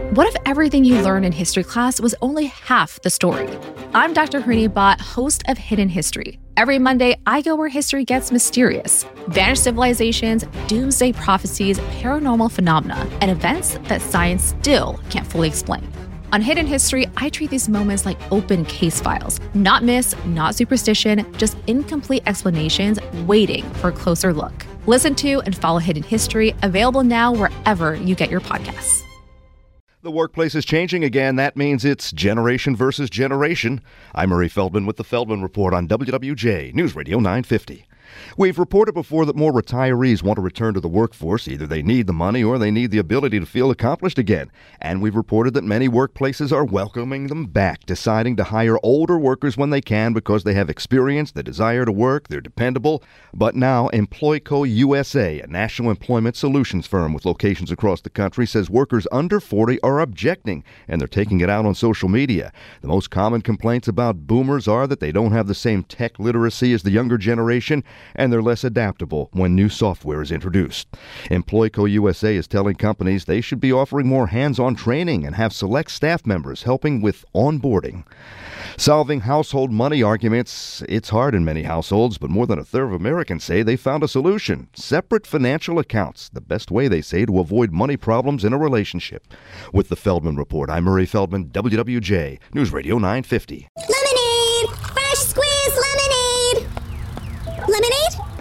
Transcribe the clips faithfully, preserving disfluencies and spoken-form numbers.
What if everything you learned in history class was only half the story? I'm Doctor Harini Bhatt, host of Hidden History. Every Monday, I go where history gets mysterious. Vanished civilizations, doomsday prophecies, paranormal phenomena, and events that science still can't fully explain. On Hidden History, I treat these moments like open case files. Not myths, not superstition, just incomplete explanations waiting for a closer look. Listen to and follow Hidden History, available now wherever you get your podcasts. The workplace is changing again. That means it's generation versus generation. I'm Murray Feldman with the Feldman Report on W W J News Radio nine fifty. We've reported before that more retirees want to return to the workforce. Either they need the money or they need the ability to feel accomplished again. And we've reported that many workplaces are welcoming them back, deciding to hire older workers when they can because they have experience, the desire to work, they're dependable. But now Employco U S A, a national employment solutions firm with locations across the country, says workers under forty are objecting, and they're taking it out on social media. The most common complaints about boomers are that they don't have the same tech literacy as the younger generation, and they're less adaptable when new software is introduced. Employco U S A is telling companies they should be offering more hands-on training and have select staff members helping with onboarding. Solving household money arguments, it's hard in many households, but more than a third of Americans say they found a solution. Separate financial accounts, the best way, they say, to avoid money problems in a relationship. With the Feldman Report, I'm Murray Feldman, W W J News Radio nine fifty. Lemonade! Fresh squeezed lemonade! Lemonade?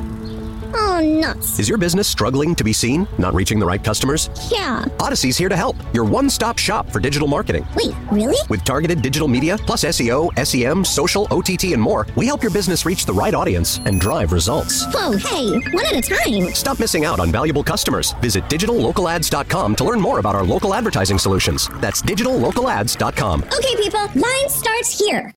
Oh, nuts. Is your business struggling to be seen? Not reaching the right customers? Yeah. Odyssey's here to help. Your one-stop shop for digital marketing. Wait, really? With targeted digital media, plus S E O, S E M, social, O T T, and more, we help your business reach the right audience and drive results. Whoa, hey, one at a time. Stop missing out on valuable customers. Visit digital local ads dot com to learn more about our local advertising solutions. That's digital local ads dot com. Okay, people, line starts here.